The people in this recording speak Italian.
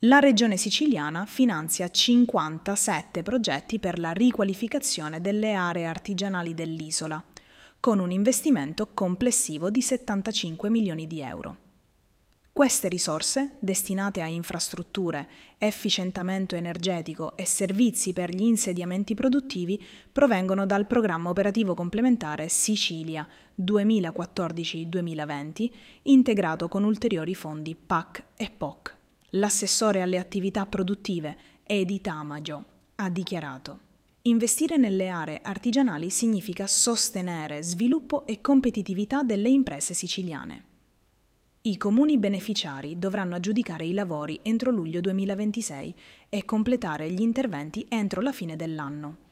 La Regione Siciliana finanzia 57 progetti per la riqualificazione delle aree artigianali dell'isola, con un investimento complessivo di 75 milioni di euro. Queste risorse, destinate a infrastrutture, efficientamento energetico e servizi per gli insediamenti produttivi, provengono dal programma operativo complementare Sicilia 2014-2020, integrato con ulteriori fondi PAC e POC. L'assessore alle attività produttive, Edi Tamagio, ha dichiarato: investire nelle aree artigianali significa sostenere sviluppo e competitività delle imprese siciliane. I comuni beneficiari dovranno aggiudicare i lavori entro luglio 2026 e completare gli interventi entro la fine dell'anno.